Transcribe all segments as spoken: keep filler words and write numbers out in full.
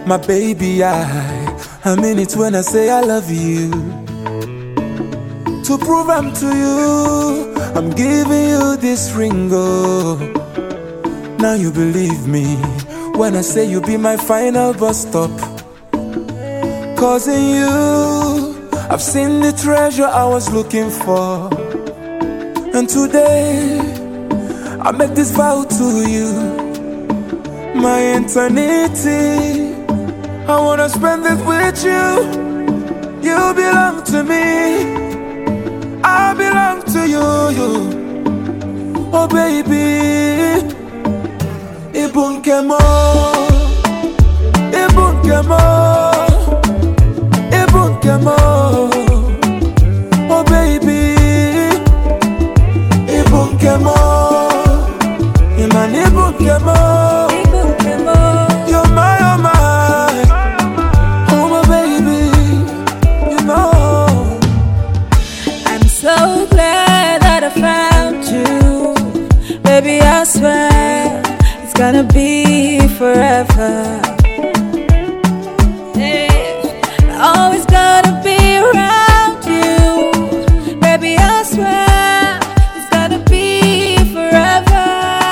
My baby, I, I mean it when I say I love you. To prove I'm to you, I'm giving you this ring, oh. Now you believe me when I say you be my final bus stop. Cause in you, I've seen the treasure I was looking for. And today, I make this vow to you, my eternity. I wanna spend it with you. You belong to me, I belong to you, you. Oh baby, Ibunkemo, Ibunkemo, Ibunkemo. Oh baby, Ibunkemo, Iman Ibunkemo. You're my, you're my. So glad that I found you, baby. I swear it's gonna be forever. Yeah. Always gonna be around you, baby. I swear it's gonna be forever.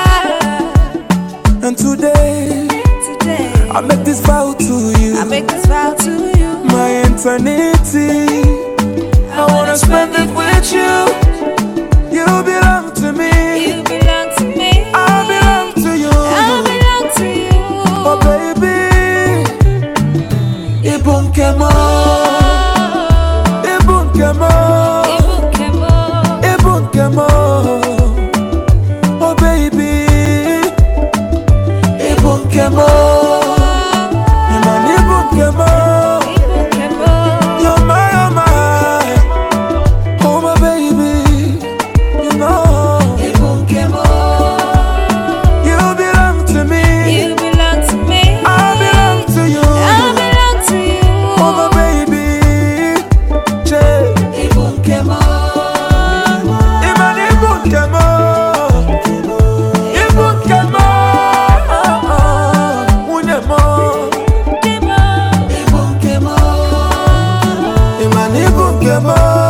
And today, today I make this vow to you. I make this vow to you, my eternity. I wanna spend it with you. You belong to me. You belong to me. I belong to you. I belong to you. Oh baby, Ibunkemo, Ibunkemo, Ibunkemo, Ibunkemo. Oh baby, Ibunkemo, Iman Ibunkemo. Ibunkemo.